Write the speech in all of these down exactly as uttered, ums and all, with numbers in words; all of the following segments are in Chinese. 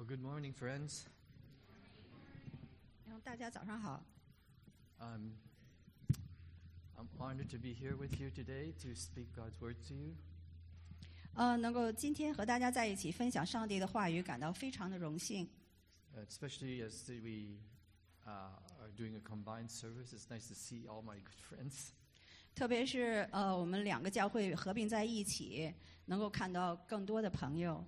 Well, good morning, friends. 大家早上好。 Um, I'm honored to be here with you today to speak God's word to you. 呃，能够今天和大家在一起分享上帝的话语，感到非常的荣幸。 Uh, especially as we uh, are doing a combined service, it's nice to see all my good friends. 特别是呃，我们两个教会合并在一起，能够看到更多的朋友。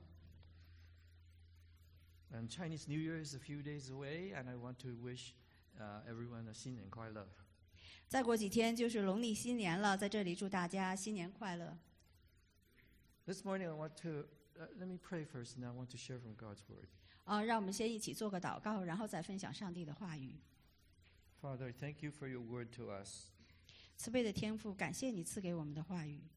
And Chinese New Year is a few days away, and I want to wish uh, everyone a 新年快乐。 再过几天就是农历新年了，在这里祝大家新年快乐。 This morning I want to uh, let me pray first, and I want to share from God's word. 啊，让我们先一起做个祷告，然后再分享上帝的话语。 Father, thank you for your word to us. 慈悲的天父，感谢你赐给我们的话语。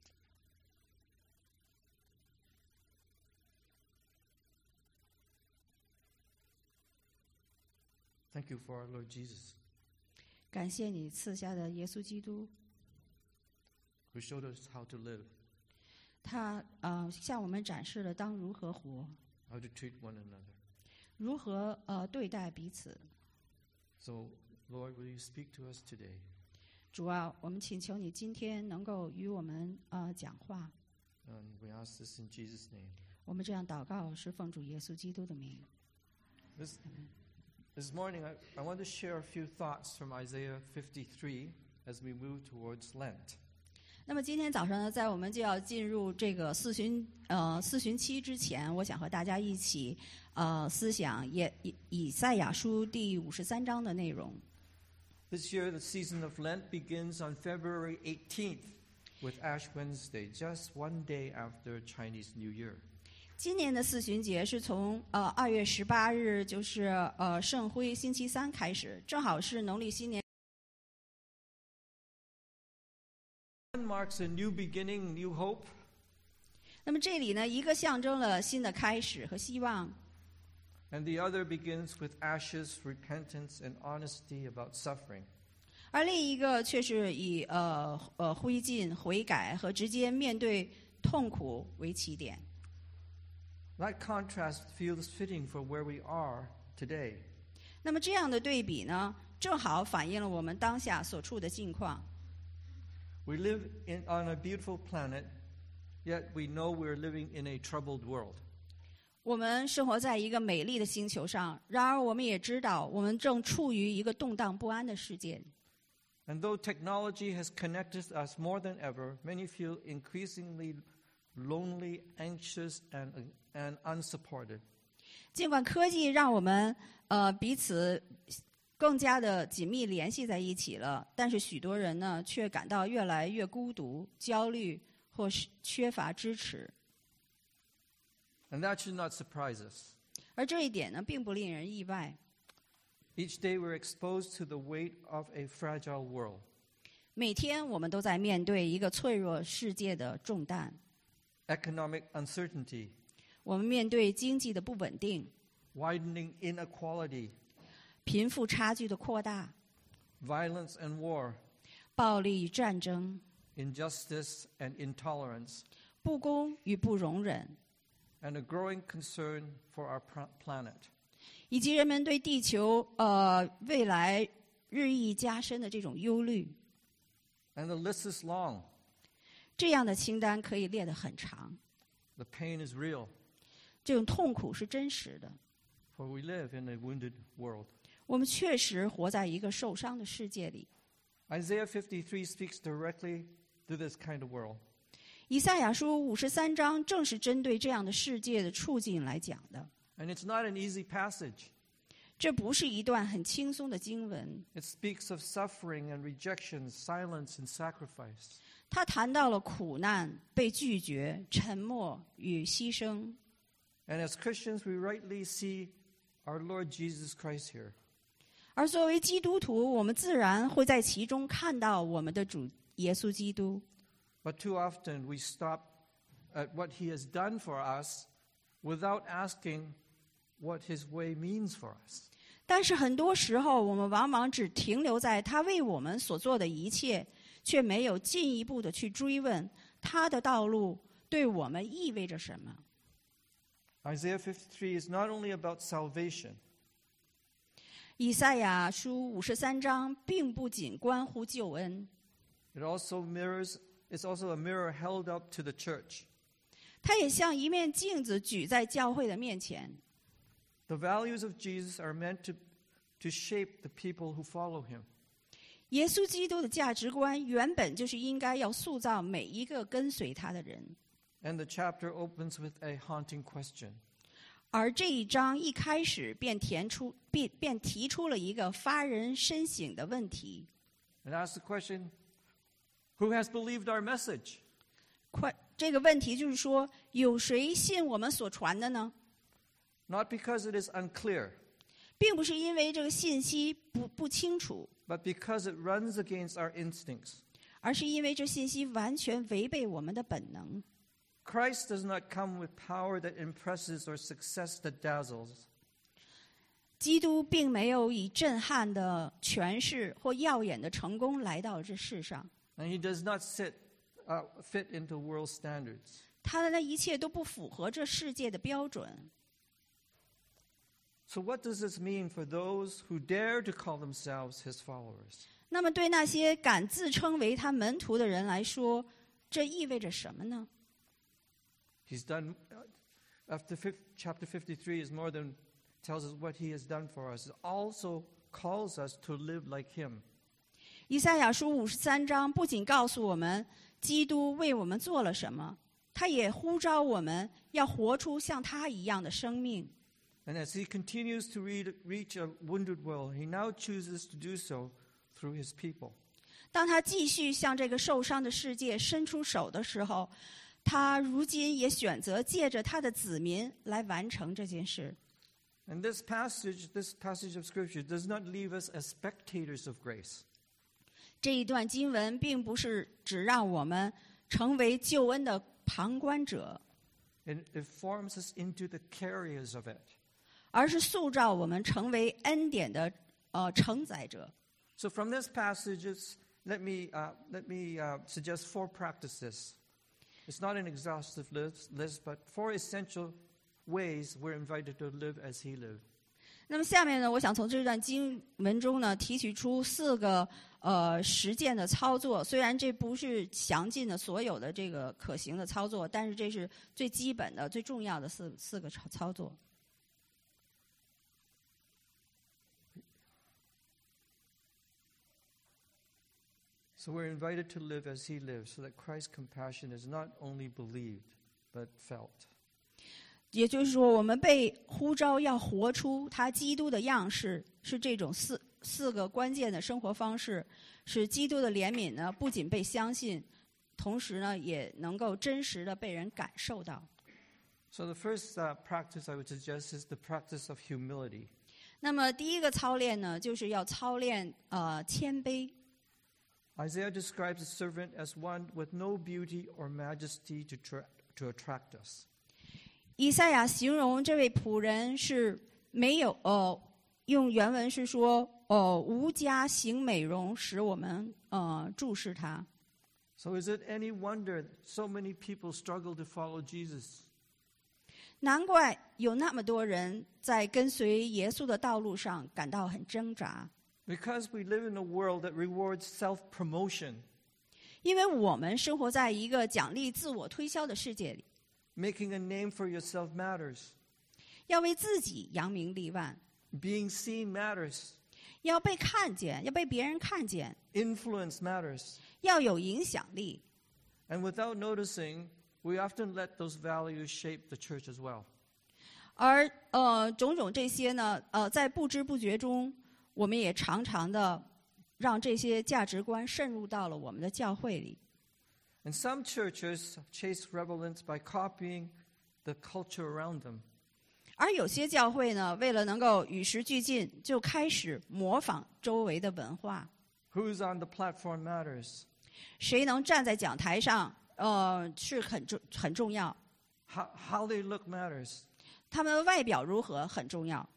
Thank you for our Lord Jesus, 感谢你赐下的耶稣基督， who showed us how to live, 他呃向我们展示了当如何活， how to treat one another. 如何呃对待彼此。 So, Lord, will you speak to us today? 主啊，我们请求你今天能够与我们呃讲话。 And we ask this in Jesus' name. 我们这样祷告是奉主耶稣基督的名。 This, this morning, I, I want to share a few thoughts from Isaiah fifty-three as we move towards Lent. 那么今天早上呢，在我们就要进入这个四旬呃四旬期之前，我想和大家一起呃思想也以以赛亚书第五十三章的内容。 This year, the season of Lent begins on February eighteenth with Ash Wednesday, just one day after Chinese New Year. 今年的四旬节是从呃二月十八日，就是呃圣灰星期三开始，正好是农历新年。 One marks a new beginning, new hope. 那么这里呢，一个象征了新的开始和希望， And the other begins with ashes, repentance, and honesty about suffering. 而另一个却是以呃呃灰烬、悔改和直接面对痛苦为起点。 That contrast feels fitting for where we are today. 那么这样的对比呢，正好反映了我们当下所处的境况。 We live in, on a beautiful planet, yet we know we're living in a troubled world. 我们生活在一个美丽的星球上，然而我们也知道，我们正处于一个动荡不安的世界。 And though technology has connected us more than ever, many feel increasingly lonely, anxious, and, and unsupported. 尽管科技让我们呃彼此更加的紧密联系在一起了，但是许多人呢却感到越来越孤独、焦虑，或是缺乏支持。 And that should not surprise us. 而这一点呢，并不令人意外。 Each day we're exposed to the weight of a fragile world. 每天我们都在面对一个脆弱世界的重担， Economic uncertainty, 我们面对经济的不稳定、 widening inequality, 贫富差距的扩大、 violence and war, 暴力与战争、 injustice and intolerance, 不公与不容忍， and a growing concern for our pr- planet. 以及人们对地球呃未来日益加深的这种忧虑。 And the list is long. 这样的清单可以列得很长， The pain is real, 这种痛苦是真实的。 for we live in a wounded world. 我们确实活在一个受伤的世界里。 Isaiah fifty-three speaks directly to this kind of world. 以赛亚书五十三章正是针对这样的世界的处境来讲的。 And it's not an easy passage. 这不是一段很轻松的经文， It speaks of suffering and rejection, silence and sacrifice. 他谈到了苦难、被拒绝、沉默与牺牲。 And as Christians, we rightly see our Lord Jesus Christ here. 而作为基督徒，我们自然会在其中看到我们的主耶稣基督。 But too often we stop at what he has done for us without asking what his way means for us. 但是很多时候，我们往往只停留在他为我们所做的一切，却没有进一步的去追问他的道路对我们意味着什么。 Isaiah fifty-three is not only about salvation. 以赛亚书五十三章并不仅关乎救恩， It also mirrors, it's also a mirror held up to the church. 它也像一面镜子举在教会的面前。 The values of Jesus are meant to, to shape the people who follow him. 耶稣基督的价值观原本就是应该要塑造每一个跟随他的人。 And the chapter opens with a haunting question. 而这一章一开始便填出便便提出了一个发人深省的问题。 It asks the question, who has believed our message? 快，这个问题就是说，有谁信我们所传的呢？ Not because it is unclear, 并不是因为这个信息不不清楚， but because it runs against our instincts. 而是因为这信息完全违背我们的本能。 Christ does not come with power that impresses or success that dazzles. 基督并没有以震撼的权势或耀眼的成功来到这世上， And he does not sit, uh, fit into world standards. 他的那一切都不符合这世界的标准。 So what does this mean for those who dare to call themselves his followers? 那么对那些敢自称为他门徒的人来说，这意味着什么呢？ He's done, after chapter fifty-three is more than tells us what he has done for us. It also calls us to live like him. 以赛亚书五十三章不仅告诉我们基督为我们做了什么，他也呼召我们要活出像他一样的生命。 And as he continues to read, reach a wounded world, he now chooses to do so through his people. 当他继续向这个受伤的世界伸出手的时候，他如今也选择借着他的子民来完成这件事。 And this passage, this passage of Scripture does not leave us as spectators of grace. 这一段经文并不是只让我们成为救恩的旁观者， It, it forms us into the carriers of it. 而是塑造我们成为恩典的呃承载者。 So from this passages, let me, uh, let me uh, suggest four practices. It's not an exhaustive list, list, but four essential ways we're invited to live as he lived. 那么下面呢，我想从这段经文中呢，提取出四个呃实践的操作。虽然这不是详尽的所有的这个可行的操作，但是这是最基本的、最重要的四四个操操作。 So we're invited to live as he lived, so that Christ's compassion is not only believed, but felt. 也就是说，我们被呼召要活出他基督的样式，是这种四四个关键的生活方式，使基督的怜悯呢不仅被相信，同时呢也能够真实的被人感受到。 So the first uh, practice I would suggest is the practice of humility. 那么第一个操练呢，就是要操练呃谦卑。 Isaiah describes a servant as one with no beauty or majesty to, tra- to attract us. 以赛亚形容这位仆人是没有呃，用原文是说呃无家行美容，使我们呃注视他。 So is it any wonder that so many people struggle to follow Jesus? 难怪有那么多人在跟随耶稣的道路上感到很挣扎， Because we live in a world that rewards self-promotion, 因为我们生活在一个奖励自我推销的世界里， making a name for yourself matters. 要为自己扬名立万， Being seen matters. 要被看见，要被别人看见， Influence matters. 要有影响力。 And without noticing, we often let those values shape the church as well. 而呃，种种这些呢，呃，在不知不觉中，我们也常常的让这些价值观渗入到了我们的教会里。 And some churches chase relevance by copying the culture around them. 而有些教会呢，为了能够与时俱进，就开始模仿周围的文化。 Who's on the platform matters. 谁能站在讲台上，呃，是很重很重要。 How, how they look matters. 他们的外表如何很重要。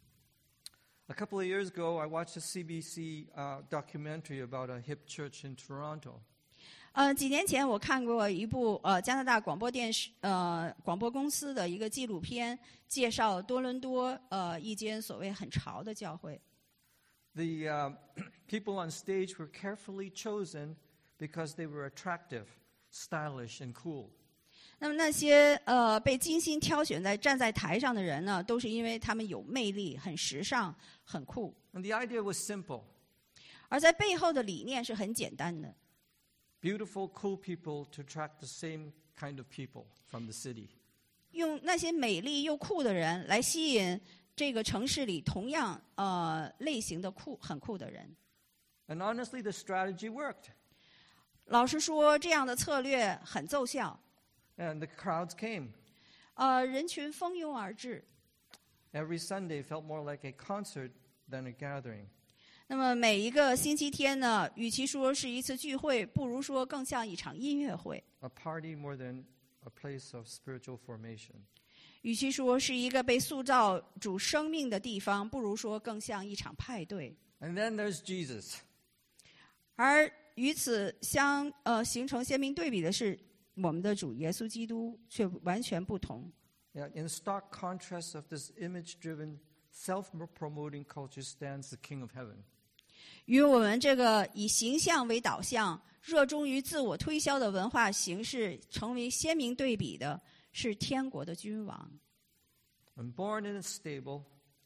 A couple of years ago, I watched a C B C uh, documentary about a hip church in Toronto. 呃，几年前我看过一部呃加拿大广播电视呃广播公司的一个纪录片，介绍多伦多呃一间所谓很潮的教会。 The uh, people on stage were carefully chosen because they were attractive, stylish, and cool. 那么那些呃被精心挑选在站在台上的人呢，都是因为他们有魅力、很时尚、很酷。 And the idea was simple. 而在背后的理念是很简单的。 Beautiful, cool people to attract the same kind of people from the city. 用那些美丽又酷的人来吸引这个城市里同样呃类型的酷很酷的人。 And honestly, the strategy worked. 老实说，这样的策略很奏效。 And the crowds came. 呃，人群蜂拥而至。 Every Sunday felt more like a concert than a gathering. 那么每一个星期天呢，与其说是一次聚会，不如说更像一场音乐会。 A party more than a place of spiritual formation. 与其说是一个被塑造主生命的地方，不如说更像一场派对。 And then there's Jesus. 而与此相呃形成鲜明对比的是，我们的主耶稣基督却完全不同。 Yeah, in stark contrast of this image-driven, self-promoting culture stands the King of Heaven. 与我们这个以形象为导向、热衷于自我推销的文化形式成为鲜明对比的是天国的君王。 And born in a stable,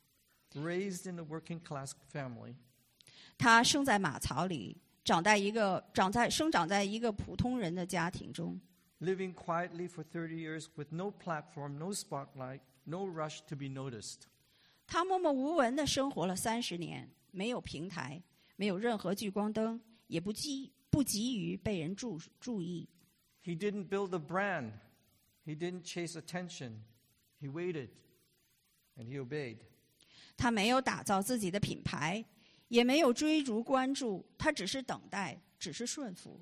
raised in a working-class family. 他生在马槽里，长在一个长在生长在一个普通人的家庭中。 Living quietly for thirty years with no platform, no spotlight, no rush to be noticed. 他默默无闻地生活了三十年，没有平台，没有任何聚光灯，也不急不急于被人注注意。 He didn't build a brand. He didn't chase attention. He waited, and he obeyed. 他没有打造自己的品牌，也没有追逐关注，他只是等待，只是顺服。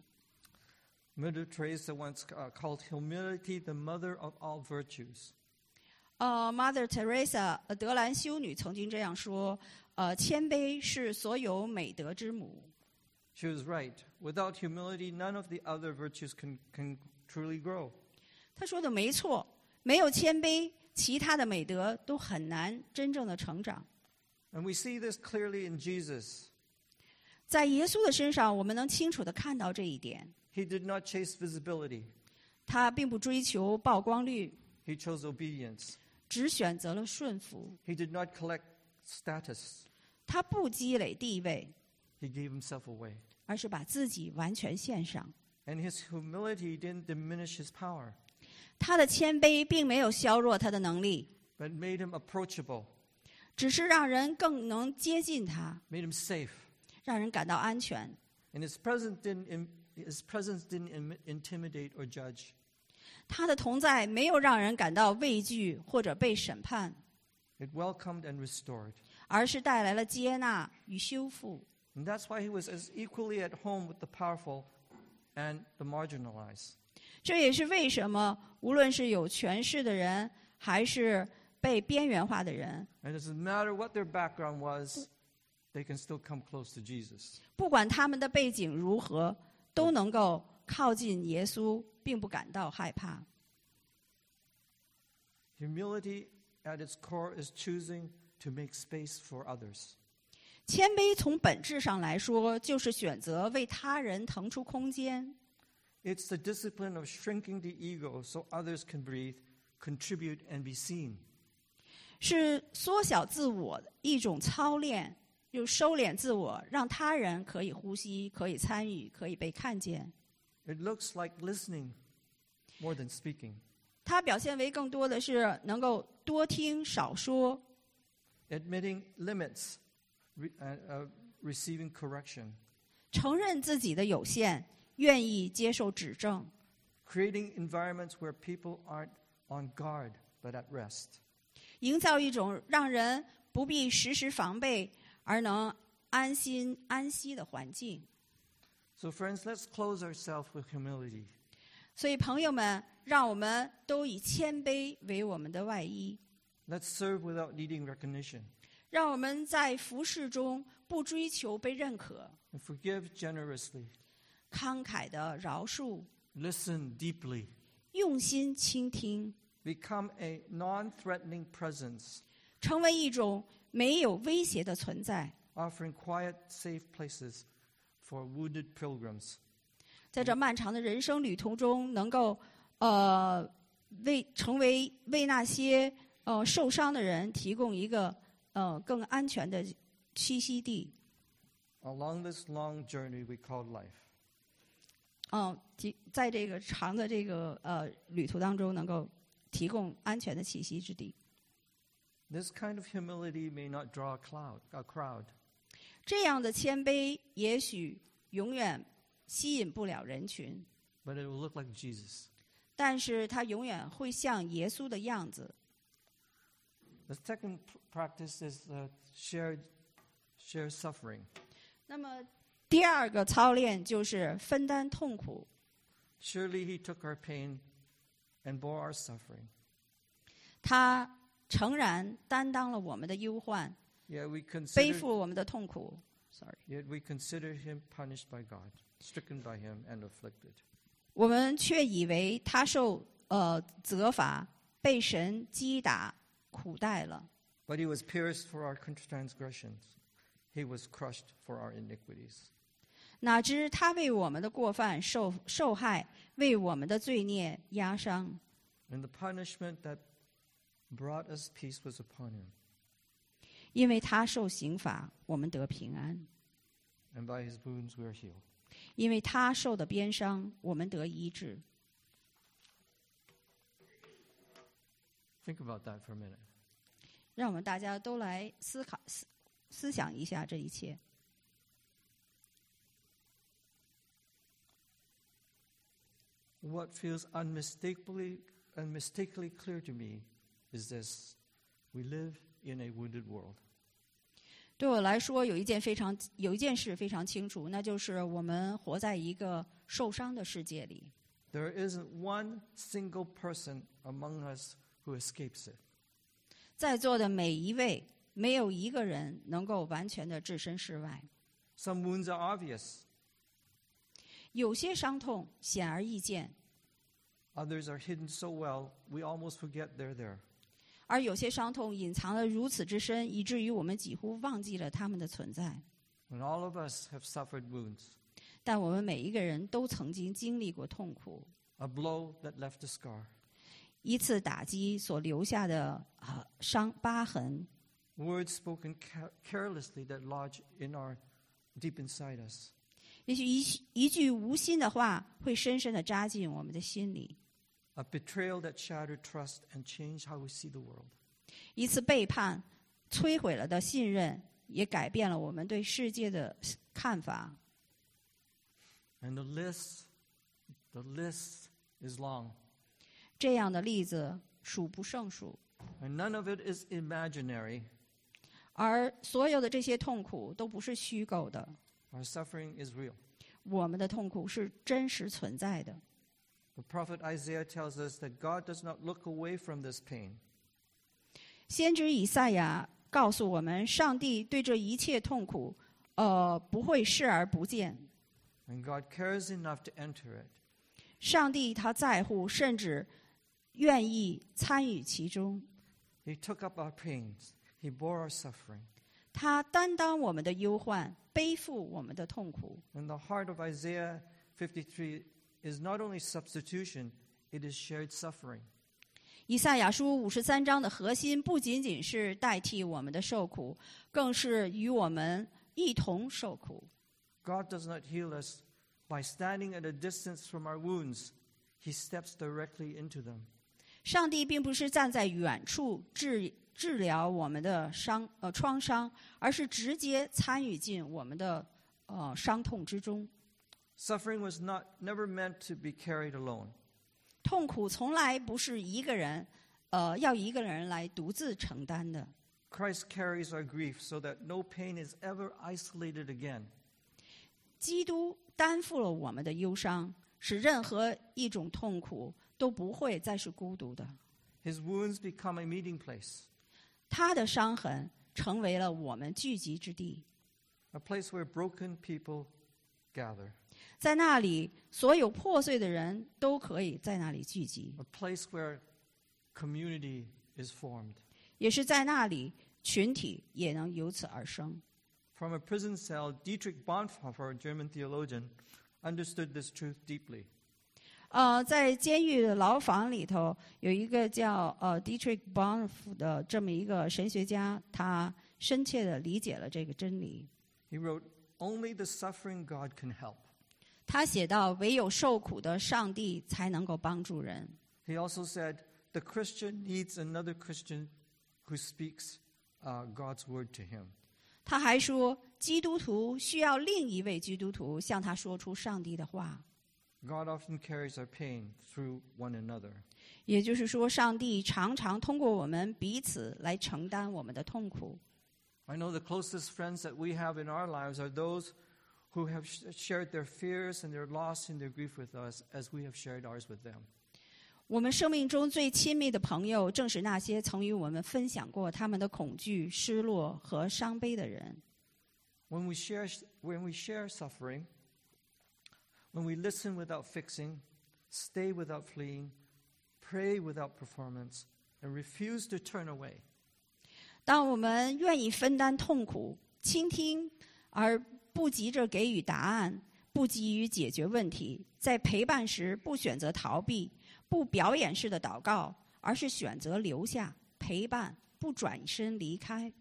Mother Teresa once uh, called humility the mother of all virtues. 呃 ，Mother Teresa 呃德兰修女曾经这样说：，呃，谦卑是所有美德之母。 She was right. Without humility, none of the other virtues can, can truly grow. 她说的没错，没有谦卑，其他的美德都很难真正的成长。 And we see this clearly in Jesus. 在耶稣的身上，我们能清楚地看到这一点。 He did not chase visibility. 他并不追求曝光率， He chose obedience. 只选择了顺服。 He did not collect status. 他不积累地位， He gave himself away. 而是把自己完全献上。 And his humility didn't diminish his power, 他的谦卑并没有削弱他的能力， but made him approachable, 只是让人更能接近他， made him safe. 让人感到安全。 And his presence didn't, his presence didn't intimidate or judge. 他的同在没有让人感到畏惧或者被审判， It welcomed and restored. 而是带来了接纳与修复。 And that's why he was as equally at home with the powerful and the marginalized. 这也是为什么无论是有权势的人，还是被边缘化的人， And it doesn't matter what their background was, they can still come close to Jesus. 不管他们的背景如何，都能够靠近耶稣，并不感到害怕。 Humility at its core is choosing to make space for others. 谦卑从本质上来说，就是选择为他人腾出空间。 It's the discipline of shrinking the ego so others can breathe, contribute, and be seen. 是缩小自我的一种操练，又收敛自我，让他人可以呼吸，可以参与，可以被看见。 It looks like listening more than speaking. 它表现为更多的是能够多听少说， Admitting limits, re, uh, uh, receiving correction. 承认自己的有限，愿意接受指正， Creating environments where people aren't on guard but at rest. 营造一种让人不必时时防备，而能安心安息的环境。 So friends, let's clothe ourselves with humility. 所以朋友们，让我们都以谦卑为我们的外衣， Let's serve without needing recognition. 让我们在服事中不追求被认可， And forgive generously. 慷慨的饶恕， listen deeply, 用心倾听， become a non-threatening presence, 成为一种没有威胁的存在。 offering quiet, safe places for wounded pilgrims. 在这漫长的人生旅途中，能够呃为成为为那些呃受伤的人提供一个呃更安全的栖息地。 Along this long journey we call life. 嗯，提在这个长的这个呃旅途当中，能够提供安全的栖息之地。 This kind of humility may not draw a cloud, a crowd, 这样的谦卑，也许永远吸引不了人群， but it will look like Jesus. 但是它永远会像耶稣的样子。 The second p- practice is uh, shared, shared suffering. 那么第二个操练就是分担痛苦。 Surely he took our pain and bore our suffering. 他诚然担当了我们的忧患， Yet we 背 consider, 负我们的痛苦。Sorry， yet we consider him punished by God, stricken by him and afflicted. 我们却以为他受呃责罚，被神击打、苦待了。 But he was pierced for our transgressions. He was crushed for our iniquities. 哪知他为我们的过犯受受害，为我们的罪孽压伤。 And the punishment that brought us peace was upon him. 因为他受刑罚，我们得平安； And by his wounds we are healed. 因为他受的鞭伤，我们得医治。 Think about that for a minute. 让我们大家都来思考、思思想一下这一切。 What feels unmistakably, unmistakably clear to me is this: we live in a wounded world. 对我来说，有一件非常有一件事非常清楚，那就是我们活在一个受伤的世界里。 There isn't one single person among us who escapes it. 在座的每一位，没有一个人能够完全的置身事外。 Some wounds are obvious. 有些伤痛显而易见， Others are hidden so well we almost forget they're there. 而有些伤痛隐藏得如此之深，以至于我们几乎忘记了他们的存在。 And all of us have suffered wounds. 但我们每一个人都曾经经历过痛苦， A blow that left a scar. 一次打击所留下的啊伤疤痕， Words spoken ca- carelessly that lodge in our deep inside us. 也许一一句无心的话会深深地扎进我们的心里。 A betrayal that shattered trust and changed how we see the world. 一次背叛，摧毁了的信任，也改变了我们对世界的看法。 And the list, the list is long. 这样的例子数不胜数， And none of it is imaginary. 而所有的这些痛苦都不是虚构的， Our suffering is real. 我们的痛苦是真实存在的。 The prophet Isaiah tells us that God does not look away from this pain. 先知以赛亚告诉我们，上帝对这一切痛苦，呃，不会视而不见。 And God cares enough to enter it. 上帝他在乎，甚至愿意参与其中。 He took up our pains. He bore our suffering. 他担当我们的忧患，背负我们的痛苦。 And the heart of Isaiah fifty-three is not only substitution, it is shared suffering. 以赛亚书五十三章的核心不仅仅是代替我们的受苦，更是与我们一同受苦。 God does not heal us by standing at a distance from our wounds. He steps directly into them. 上帝并不是站在远处治治疗我们的伤呃创伤，而是直接参与进我们的呃伤痛之中。 Suffering was not never meant to be carried alone. 痛苦从来不是一个人呃要一个人来独自承担的。 Christ carries our grief so that no pain is ever isolated again. 基督担负了我们的忧伤，使任何一种痛苦都不会再是孤独的。 His wounds become a meeting place, 他的伤痕成为了我们聚集之地， a place where broken people gather. 在那里，所有破碎的人都可以在那里聚集。 A place where community is formed. 也是在那里，群体也能由此而生。 From a prison cell, Dietrich Bonhoeffer, a German theologian, understood this truth deeply. 呃，在监狱的牢房里头，有一个叫呃 Dietrich Bonhoeffer 的这么一个神学家，他深切地理解了这个真理。 He wrote, "Only the suffering God can help." 他写道：“唯有受苦的上帝才能够帮助人。” He also said, "The Christian needs another Christian who speaks uh, God's word to him." 他还说，基督徒需要另一位基督徒向他说出上帝的话。 God often carries our pain through one another. 也就是说，上帝常常通过我们彼此来承担我们的痛苦。 I know the closest friends that we have in our lives are those who have sh- shared their fears and their loss and their grief with us as we have shared ours with them. 我们生命中最亲密的朋友，正是那些曾与我们分享过他们的恐惧、失落和伤悲的人。 When we share, when we share suffering, when we listen without fixing, stay without fleeing, pray without performance, and refuse to turn away. 当我们愿意分担痛苦、倾听，而不急着给予答案，不急于解决问题，在陪伴时不选择逃避，不表演式的祷告，而是选择留下陪伴，不转身离开。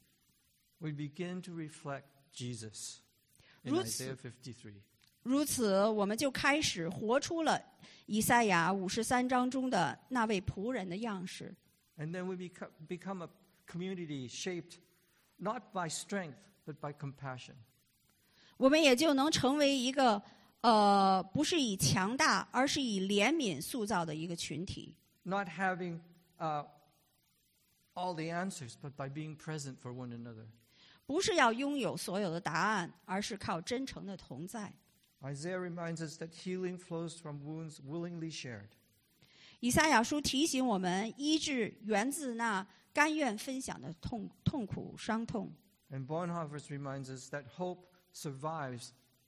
We begin to reflect Jesus in 如此- Isaiah fifty-three. 如此，我们就开始活出了以赛亚五十三章中的那位仆人的样式。 And then we become, become a community shaped not by strength, but by compassion. 我们也就能成为一个呃，不是以强大，而是以怜悯塑造的一个群体。 Not having uh, all the answers, but by being present for one another. 不是要拥有所有的答案，而是靠真诚的同在。 Isaiah reminds us that healing flows from wounds willingly shared. 以赛亚书提醒我们，医治源自那甘愿分享的痛痛苦、伤痛。 And Bonhoeffer reminds us that hope survives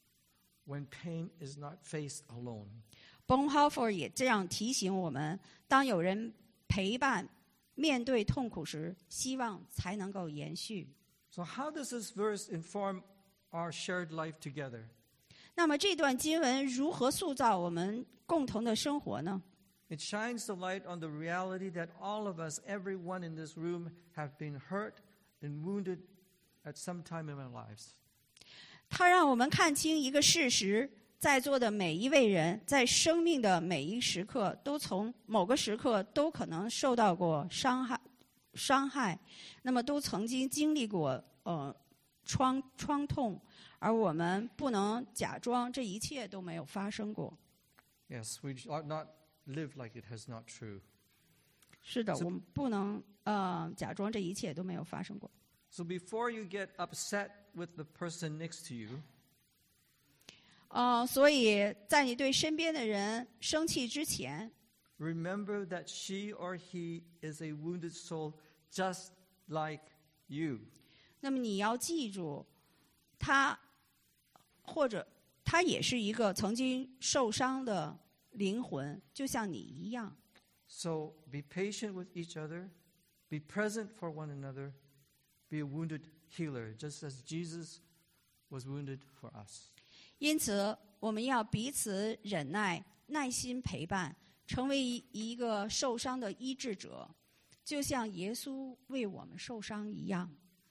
when pain is not faced alone. Bonhoeffer 也这样提醒我们：当有人陪伴、面对痛苦时，希望才能够延续。 So how does this verse inform our shared life together? 那么这段经文如何塑造我们共同的生活呢？ It shines the light on the reality that all of us, everyone in this room, have been hurt and wounded at some time in our lives. 它让我们看清一个事实：在座的每一位人，在生命的每一时刻，都从某个时刻都可能受到过伤害，伤害，那么都曾经经历过呃创创痛，而我们不能假装这一切都没有发生过。 Yes, we ought not live like it has not true. 是的， So- 我们不能呃假装这一切都没有发生过。 So before you get upset with the person next to you, 呃，所以在你对身边的人生气之前， remember that she or he is a wounded soul just like you. 那么你要记住，他或者他也是一个曾经受伤的灵魂，就像你一样。 So be patient with each other, be present for one another, be a wounded healer, just as Jesus was wounded for us. 因此，我们要彼此忍耐、耐心陪伴，成为一一个受伤的医治者，就像耶稣为我们受伤一样。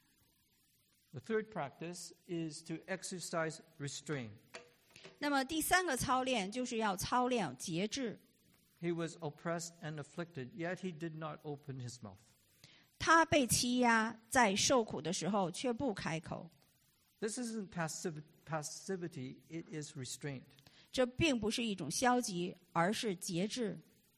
The third practice is to exercise restraint. 那么第三个操练就是要操练节制。 He was oppressed and afflicted, yet he did not open his mouth. 他被欺压，在受苦的时候却不开口。 This isn't passiv- passivity, it is restraint. 这并不是一种消极，而是节制。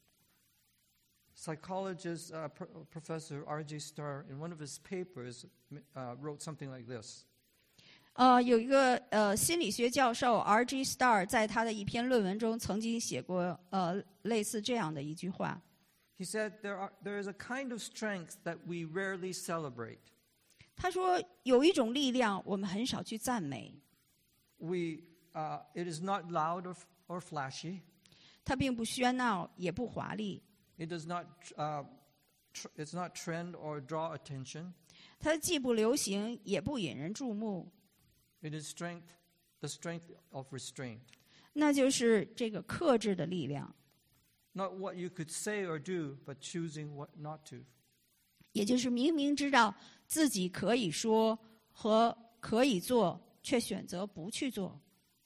Psychologist uh, Pro- Professor R J Starr, in one of his papers, uh, wrote something like this. 呃，有一个呃心理学教授 R G Starr 在他的一篇论文中曾经写过呃类似这样的一句话。 He said, there, are, there is a kind of strength that we rarely celebrate. 他说有一种力量我们很少去赞美。 We uh, it is not loud or, or flashy. 它并不喧闹，也不华丽。 It does not, uh, tr- it's not trend or draw attention. 它既不流行，也不引人注目。 It is strength, the strength of restraint. 那就是这个克制的力量， Not what you could say or do, but choosing what not to. 也就是明明知道自己可以说和可以做，却选择不去做。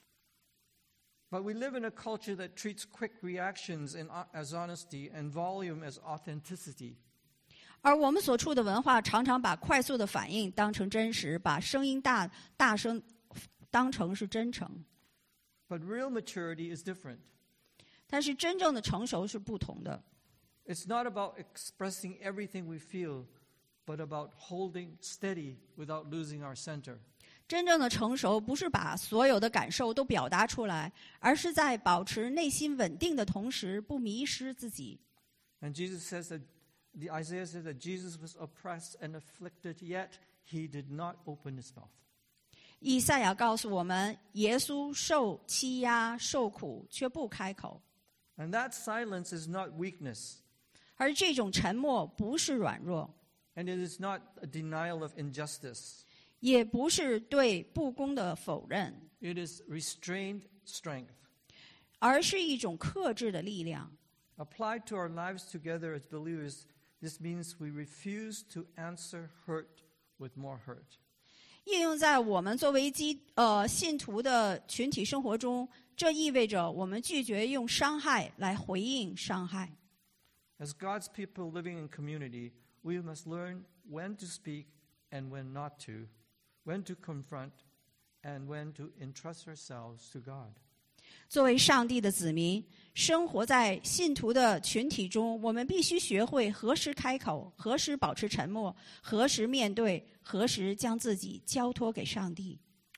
But we live in a culture that treats quick reactions in, as honesty and volume as authenticity. 而我们所处的文化常常把快速的反应当成真实，把声音大大声当成是真诚。 But real maturity is different. 但是真正的成熟是不同的。 It's not about expressing everything we feel, but about holding steady without losing our center. 真正的成熟不是把所有的感受都表达出来，而是在保持内心稳定的同时，不迷失自己。 And Jesus says that, the Isaiah says that Jesus was oppressed and afflicted, yet he did not open his mouth. 以赛亚告诉我们，耶稣受欺压、受苦，却不开口。 And that silence is not weakness. 而这种沉默不是软弱， And it is not a denial of injustice. 也不是对不公的否认， It is restrained strength. 而是一种克制的力量。 Applied to our lives together as believers, this means we refuse to answer hurt with more hurt. 应用在我们作为基呃信徒的群体生活中，这意味着我们拒绝用伤害来回应伤害。 As God's people living in community, we must learn when to speak and when not to, when to confront and when to entrust ourselves to God. 作为上帝的子民，生活在信徒的群体中，我们必须学会何时开口，何时保持沉默，何时面对，何时将自己交托给上帝。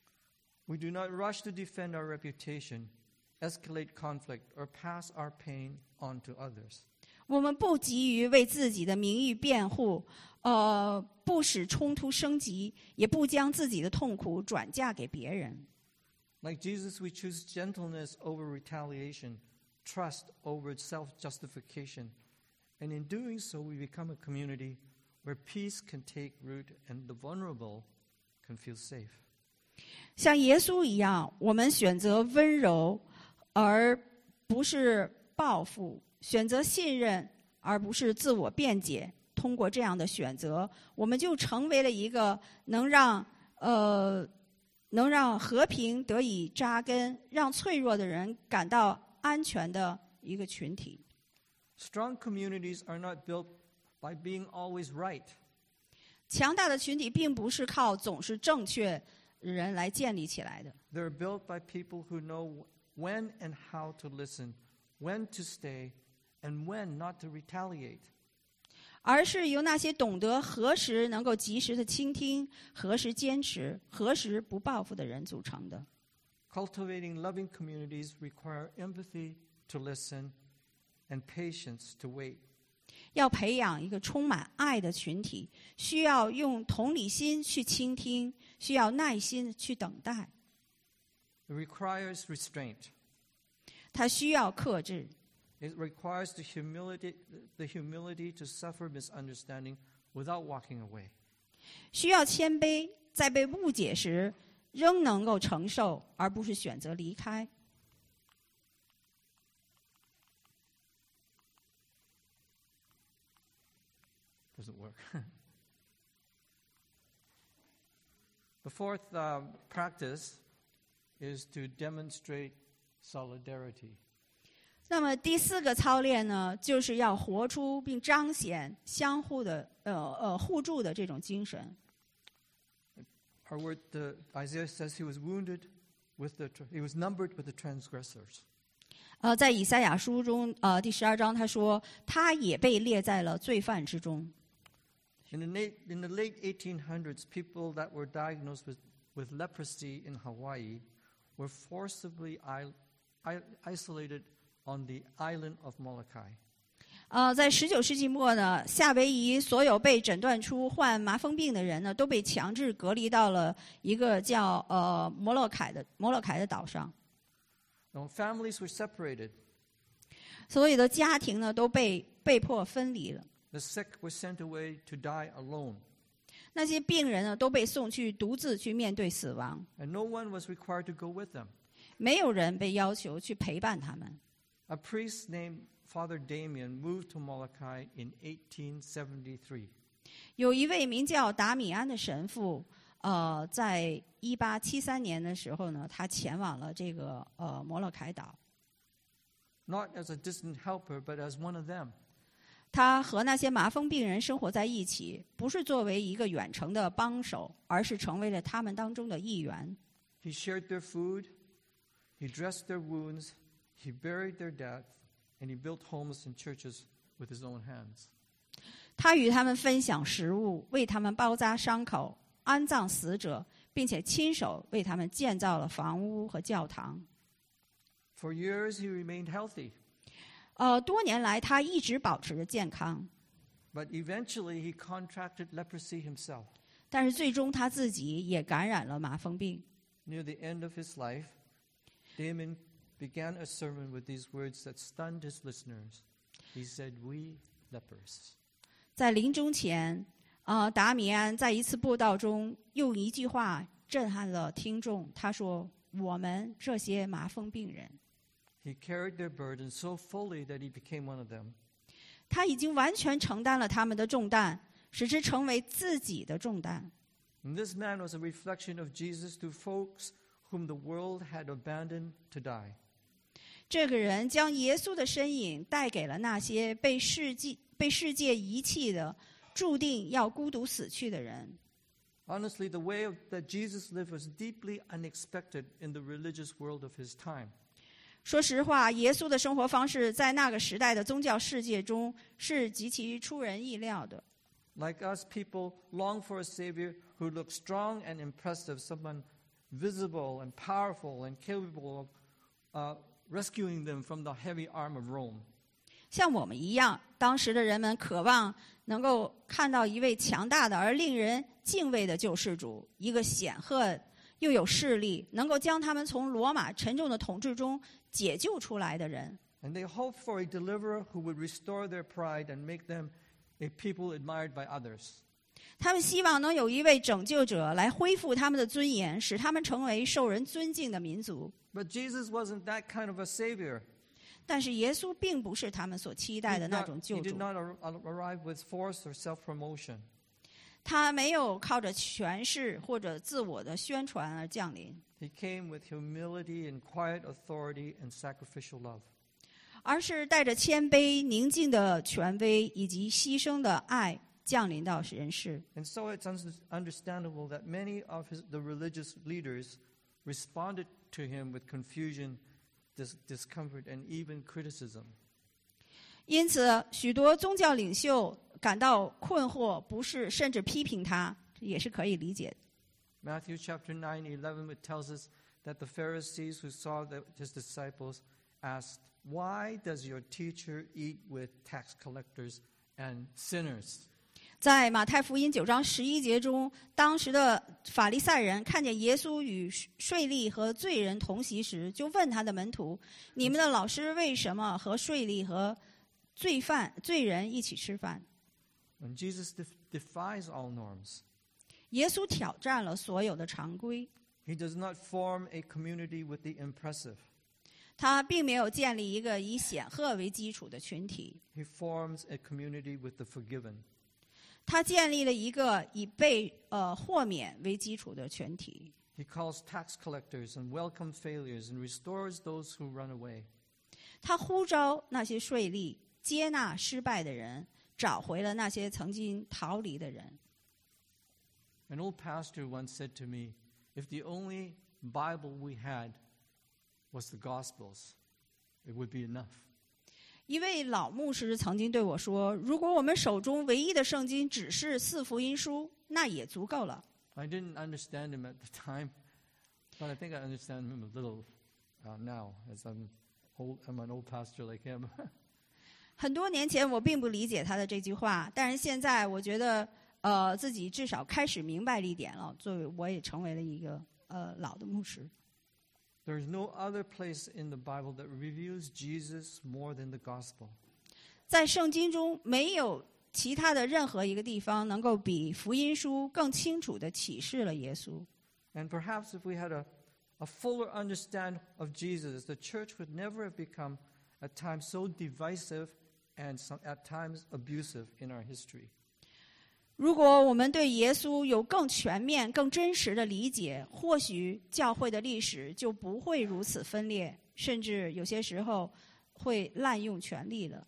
We do not rush to defend our reputation, escalate conflict, or pass our pain on to others. 我们不急于为自己的名誉辩护，呃，不使冲突升级，也不将自己的痛苦转嫁给别人。 Like Jesus, we choose gentleness over retaliation, trust over self-justification. And in doing so, we become a community where peace can take root and the vulnerable can feel safe. 像耶稣一样，我们选择温柔，而不是报复；选择信任，而不是自我辩解。通过这样的选择，我们就成为了一个能让呃。能让和平得以扎根，让脆弱的人感到安全的一个群体。 Strong communities are not built by being always right. 强大的群体并不是靠总是正确人来建立起来的。 They're built by people who know when and how to listen, when to stay, and when not to retaliate. 而是由那些懂得何时能够及时的倾听、何时坚持、何时不报复的人组成的。 Cultivating loving communities require empathy to listen and patience to wait. 要培养一个充满爱的群体，需要用同理心去倾听，需要耐心去等待。 It requires restraint. 它需要克制。 It requires the humility, the humility to suffer misunderstanding without walking away. 需要谦卑，在被误解时仍能够承受，而不是选择离开。 Doesn't work. The fourth uh, practice is to demonstrate solidarity. 那么第四个操练呢，就是要活出并彰显相互的呃呃互助的这种精神。 Our word, the, Isaiah says he was wounded with the, he was numbered with the transgressors. 呃，在以赛亚书中，呃第十二章他说，他也被列在了罪犯之中。 In the late, in the late eighteen hundreds, people that were diagnosed with, with leprosy in Hawaii were forcibly I, I, isolated on the island of Molokai. 呃，在十九世纪末呢，夏威夷所有被诊断出患麻风病的人呢，都被强制隔离到了一个叫呃摩洛凯的摩洛凯的岛上。 No, families were separated. 所有的家庭呢都被被迫分离了。 The sick were sent away to die alone. 那些病人呢都被送去独自去面对死亡。 And no one was required to go with them. 没有人被要求去陪伴他们。 A priest named Father Damien moved to Molokai in eighteen seventy-three. 有一位名叫达米安的神父，呃，在一八七三年的时候呢，他前往了这个呃摩洛凯岛。 Not as a distant helper, but as one of them. 他和那些麻风病人生活在一起，不是作为一个远程的帮手，而是成为了他们当中的一员。 He shared their food, he dressed their wounds, he buried their dead, and he built homes and churches with his own hands. 他与他们分享食物，为他们包扎伤口，安葬死者，并且亲手为他们建造了房屋和教堂。 For years, he remained healthy. 呃，多年来他一直保持着健康， But eventually, he contracted leprosy himself. 但是最终他自己也感染了麻风病。 Near the end of his life, Damon began a sermon with these words that stunned his listeners. He said, "We lepers." 在临终前，呃，达米安在一次布道中用一句话震撼了听众。他说：“我们这些麻风病人。” He carried their burden so fully that he became one of them. 他已经完全承担了他们的重担，使之成为自己的重担。 And this man was a reflection of Jesus to folks whom the world had abandoned to die. 这个人将耶稣的身影带给了那些被世界被世界遗弃的、注定要孤独死去的人。 Honestly, the way of, that Jesus lived was deeply unexpected in the religious world of his time. 说实话，耶稣的生活方式在那个时代的宗教世界中是极其出人意料的。 Like us, people long for a Savior who looks strong and impressive, someone visible and powerful and capable of uh, rescuing them from the heavy arm of Rome. 像我们一样，当时的人们渴望能够看到一位强大的而令人敬畏的救世主，一个显赫又有势力，能够将他们从罗马沉重的统治中解救出来的人。 And they hoped for a deliverer who would restore their pride and make them a people admired by others. 他们希望能有一位拯救者来恢复他们的尊严，使他们成为受人尊敬的民族。 But Jesus wasn't that kind of a savior. 但是耶稣并不是他们所期待 He 的 did 那 not, 种 he 救 did 主。 not ar- arrive with force or self-promotion. 他没有靠着权势或者自我的宣传而降临， He came with humility and quiet authority and sacrificial love. 而是带着谦卑、宁静的权威以及牺牲的爱降临到人世。 And so it's un- understandable that many of his, the religious leaders responded to him with confusion, dis- discomfort, and even criticism. 因此，许多宗教领袖感到困惑、不适，甚至批评他，也是可以理解的。 Matthew chapter nine, eleven, it tells us that the Pharisees who saw the, his disciples asked, "Why does your teacher eat with tax collectors and sinners?" 在马太福音九章十一节中，当时的法利赛人看见耶稣与税吏和罪人同席时，就问他的门徒：“你们的老师为什么和税吏和罪犯、罪人一起吃饭？” And Jesus def- defies all norms. 耶稣挑战了所有的常规， He does not form a community with the impressive. 他并没有建立一个以显赫为基础的群体， He forms a community with the forgiven. 他建立了一个以被呃豁免为基础的群体。 He calls tax collectors and welcomes failures and restores those who run away. 他呼召那些税吏，接纳失败的人，找回了那些曾经逃离的人。 An old pastor once said to me, "If the only Bible we had was the Gospels, it would be enough." 一位老牧师曾经对我说：“如果我们手中唯一的圣经只是四福音书，那也足够了。” I didn't understand him at the time, but I think I understand him a little uh, now, as I'm old. I'm an old pastor like him. 很多年前我并不理解他的这句话，但是现在我觉得，呃，自己至少开始明白了一点了。作为我也成为了一个呃老的牧师。 There is no other place in the Bible that reveals Jesus more than the gospel. 在圣经中没有其他的任何一个地方能够比福音书更清楚地启示了耶稣。 And perhaps if we had a, a fuller understanding of Jesus, the church would never have become at times so divisive and some, at times abusive in our history. 如果我们对耶稣有更全面、更真实的理解，或许教会的历史就不会如此分裂，甚至有些时候会滥用权力了。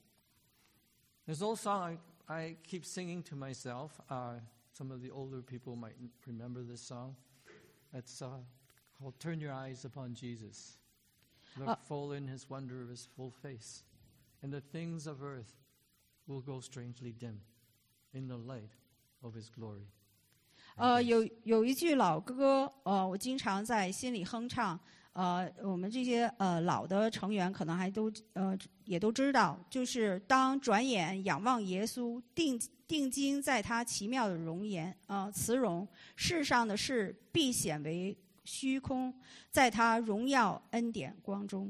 There's an old song I, I keep singing to myself. Uh, some of the older people might remember this song. It's uh, called Turn Your Eyes Upon Jesus. Look uh, full in his wonder of his full face. And the things of earth will grow strangely dim in the light of his glory. 呃，有有一句老歌，呃，我经常在心里哼唱。呃，我们这些呃老的成员可能还都呃也都知道，就是当转眼仰望耶稣，定定睛在他奇妙的容颜啊、呃、慈容，世上的事必显为虚空，在他荣耀恩典光中。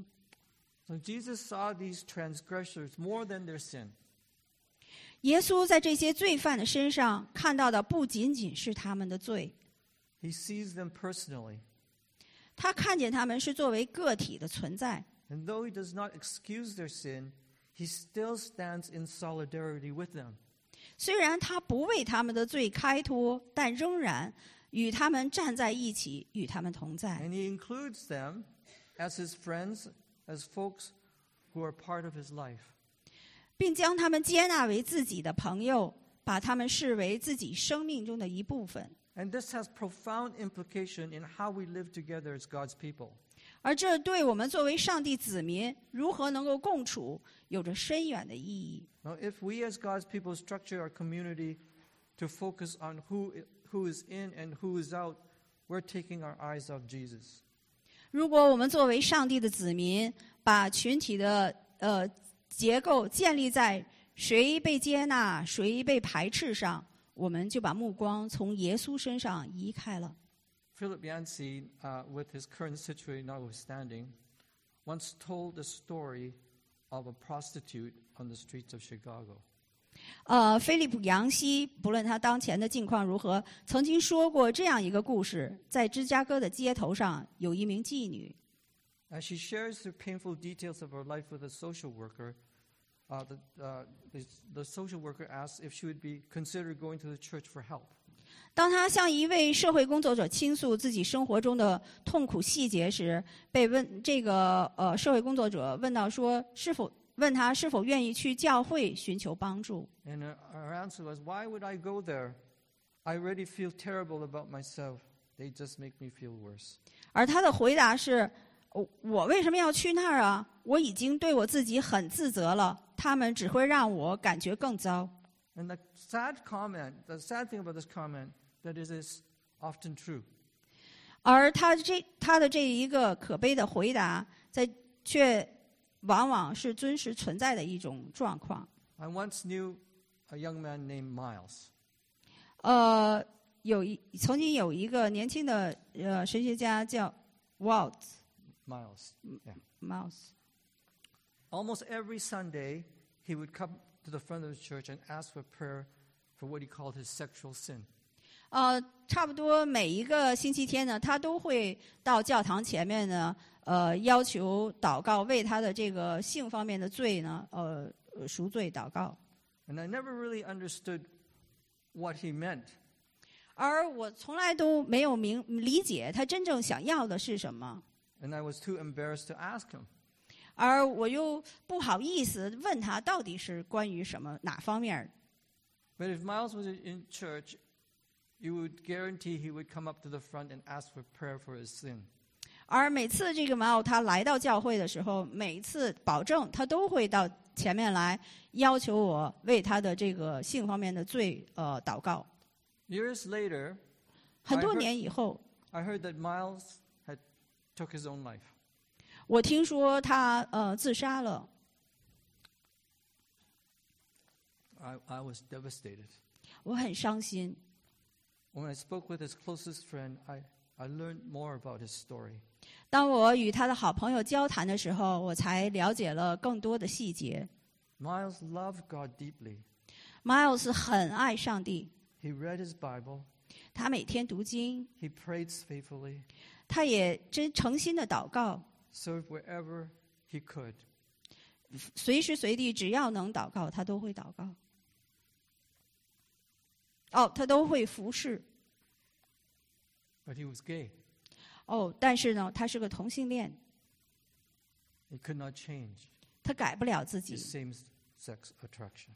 So Jesus saw these transgressors more than their sin. 耶稣在这些罪犯的身上看到的不仅仅是他们的罪， He sees them personally. 他看见他们是作为个体的存在。 And though he does not excuse their sin, he still stands in solidarity with them. 虽然他不为他们的罪开脱，但仍然与他们站在一起，与他们同在。 And he includes them as his friends, as folks who are part of his life. 并将他们接纳为自己的朋友，把他们视为自己生命中的一部分。 And this has profound implication in how we live together as God's people. 而这对我们作为上帝子民如何能够共处，有着深远的意义。 Now, if we as God's people structure our community to focus on who, who is in and who is out, we're taking our eyes off Jesus. 如果我们作为上帝的子民，把群体的呃结构建立在谁被接纳、谁被排斥上，我们就把目光从耶稣身上移开了。 Philip Yancey, uh, with his current situation notwithstanding, once told the story of a prostitute on the streets of Chicago. 呃，菲利普·杨希，不论他当前的境况如何，曾经说过这样一个故事：在芝加哥的街头上，有一名妓女。 As she shares the painful details of her life with a social worker, uh, the, uh, the, the social worker asks if she would be considered going to the church for help. 当他向一位社会工作者倾诉自己生活中的痛苦细节时，被问这个呃社会工作者问到说，是否问他是否愿意去教会寻求帮助。 And her, her answer was, "Why would I go there? I already feel terrible about myself. They just make me feel worse." 而他的回答是，我我为什么要去那儿啊？我已经对我自己很自责了，他们只会让我感觉更糟。 And the sad comment, the sad thing about this comment, that it is often true. 而他这他的这一个可悲的回答，在却往往是真实存在的一种状况。 I once knew a young man named Miles. 呃，有一曾经有一个年轻的呃神学家叫 Walt Miles. Yeah. Mouse。 Almost every Sunday, he would come to the front of the church and ask for prayer for what he called his sexual sin. 呃，差不多每一个星期天呢，他都会到教堂前面呢，呃，要求祷告，为他的这个性方面的罪呢，呃，赎罪祷告。 And I never really understood what he meant. 而我从来都没有明理解他真正想要的是什么。 And I was too embarrassed to ask him. 而我又不好意思问他到底是关于什么哪方面。 But if Miles was in church, you would guarantee he would come up to the front and ask for prayer for his sin. 而每次这个马偶他来到教会的时候，每次保证他都会到前面来，要求我为他的这个性方面的罪呃祷告。 Years later, 很多年以后， I heard that Miles had took his own life. 我听说他呃自杀了。 I, I was devastated. 我很伤心。 When I spoke with his closest friend, I, I learned more about his story. 当我与他的好朋友交谈的时候，我才了解了更多的细节。 Miles loved God deeply. Miles 很爱上帝， He read his Bible. 他每天读经， He prayed faithfully. 他也真诚心的祷告， Served wherever he could. 随时随地只要能祷告，他都会祷告。哦，他都会服侍。 But he was gay. 哦，但是呢，他是个同性恋， He could not change 他改不了自己。 his same-sex attraction.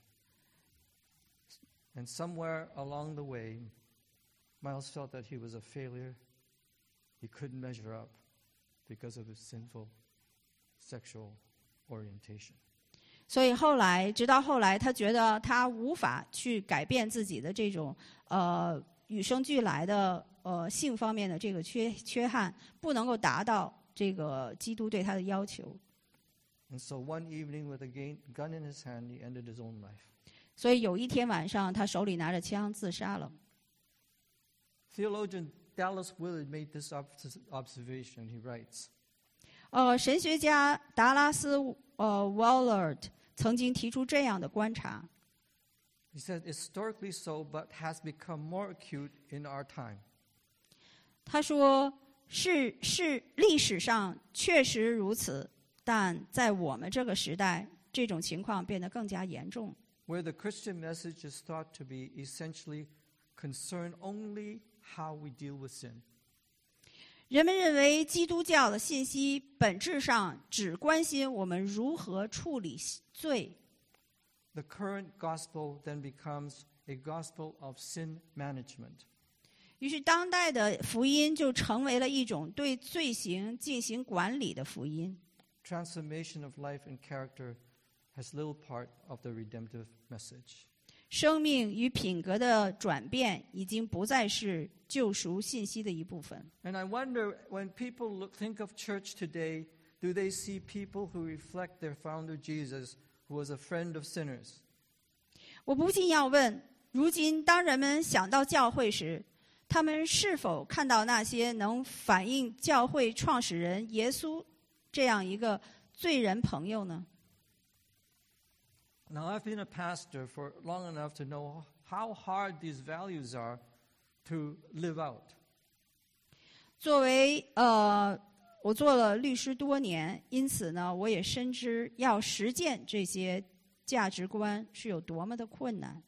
And somewhere along the way, Miles felt that he was a failure. He couldn't measure up because of his sinful sexual orientation. 所以后来，直到后来，他觉得他无法去改变自己的这种呃与生俱来的呃性方面的这个缺缺憾，不能够达到这个基督对他的要求。 And so one evening, with a gun in his hand, he ended his own life. 所以有一天晚上，他手里拿着枪自杀了。 Theologian Dallas Willard made this observation. He writes, 呃，神学家达拉斯呃 Willard 曾经提出这样的观察。 he said, historically so, but has become more acute in our time. 他说是是历史上确实如此，但在我们这个时代，这种情况变得更加严重。 Where the Christian message is thought to be essentially concerned only how we deal with sin. 人们认为基督教的信息本质上只关心我们如何处理罪。 The current gospel then becomes a gospel of sin management. 于是，当代的福音就成为了一种对罪行进行管理的福音。 Transformation of life and character has little part of the redemptive message. 生命与品格的转变已经不再是救赎信息的一部分。 And I wonder, when people look, think of church today, do they see people who reflect their founder Jesus, who was a friend of sinners? 我不禁要问：如今当人们想到教会时，他们是否看到那些能反映教会创始人耶稣这样一个罪人朋友呢？ Now, I've been a pastor for long enough to know how hard these values are to live out. 作为呃，我做了律师多年，因此呢，我也深知要实践这些价值观是有多么的困难。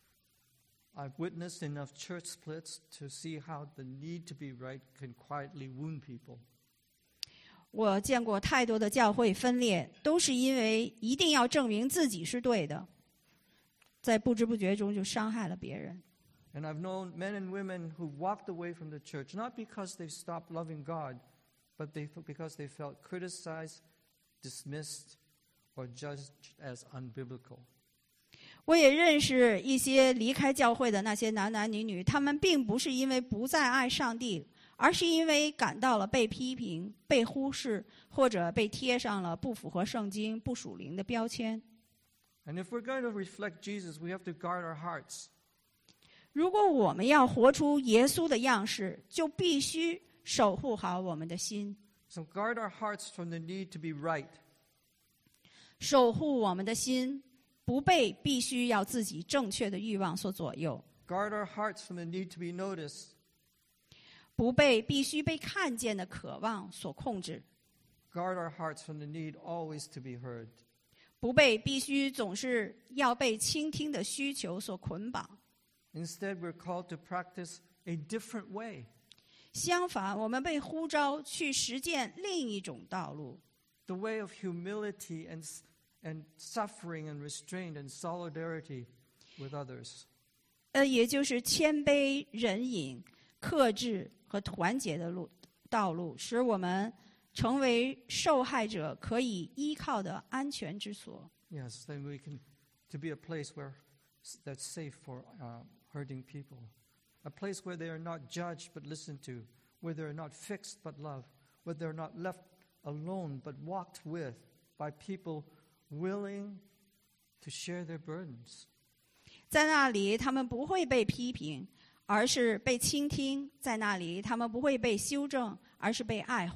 I've witnessed enough church splits to see how the need to be right can quietly wound people. 我见过太多的教会分裂，都是因为一定要证明自己是对的，在不知不觉中就伤害了别人。 And I've known men and women who walked away from the church, not because they stopped loving God, but they, because they felt criticized, dismissed, or judged as unbiblical. 我也认识一些离开教会的那些男男女女，他们并不是因为不再爱上帝，而是因为感到了被批评、被忽视，或者被贴上了不符合圣经、不属灵的标签。 And if we're going to reflect Jesus, we have to guard our hearts. 如果我们要活出耶稣的样式，就必须守护好我们的心， So guard our hearts from the need to be right. 守护我们的心，不被必须要自己正确的欲望所左右， Guard our hearts from the need to be noticed. 不被必须被看见的渴望所控制， Guard our hearts from the need always to be heard. 不被必须总是要被倾听的需求所捆绑。 Instead, we're called to practice a different way. 相反，我们被呼召去实践另一种道路， The way of humility and, and suffering and restraint and solidarity with others. 呃，也就是谦卑、忍隐、克制和团结的路道路，使我们成为受害者可以依靠的安全之所。 Yes, then we can, to be a place where that's safe for uh, hurting people. A place where they are not judged but listened to, where they are not fixed but loved, where they are not left alone but walked with by people willing to share their burdens. 在那里，他们不会被批评，而是被倾听；在那里，他们不会被修正，而是被爱护；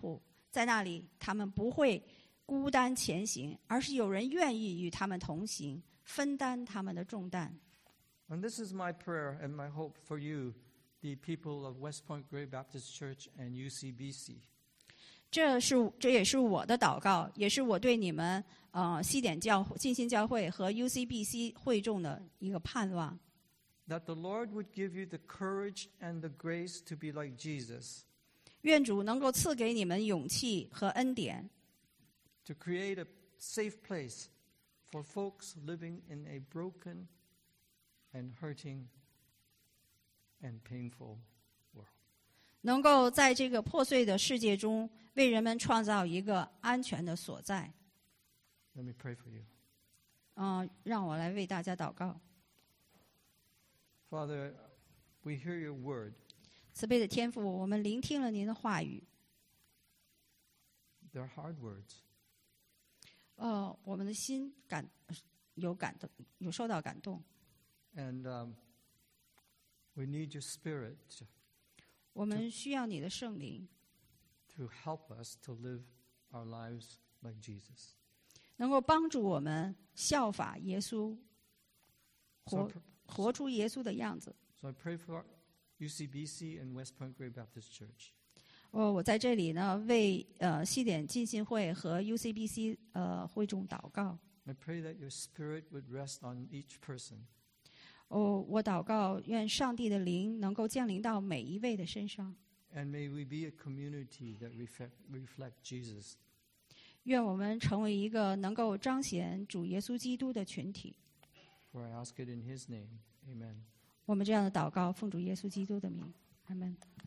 在那里他们不会孤单前行，而是有人愿意与他们同行，分担他们的重担。 And this is my prayer and my hope for you, the people of West Point Grey Baptist Church and U C B C. 这是这也是我的祷告，也是我对你们呃西点教浸信教会和 U C B C 会众的一个盼望。 That the Lord would give you the courage and the grace to be like Jesus. 愿主能够赐给你们勇气和恩典， To create a safe place for folks living in a broken and hurting and painful world. 能够在这个破碎的世界中为人们创造一个安全的所在。 Let me pray for you. 嗯、呃，让我来为大家祷告。 Father, we hear your word. 慈悲的天父，我们聆听了您的话语。 They're hard words. 呃，我们的心感有感动，有受到感动。 And um, we need your spirit to, 我们需要你的圣灵， to help us to live our lives like Jesus. 能够帮助我们效法耶稣， So I, 活 pr- 活出耶稣的样子。 so I pray for U C B C and West Point Grey Baptist Church. 我我在这里呢，为呃西点浸信会和 U C B C 呃会众祷告。 I pray that your spirit would rest on each person. 哦，我祷告，愿上帝的灵能够降临到每一位的身上。 And may we be a community that reflect, reflect Jesus. 愿我们成为一个能够彰显主耶稣基督的群体。 For I ask it in his name. Amen. 我们这样的祷告，奉主耶稣基督的名，阿门。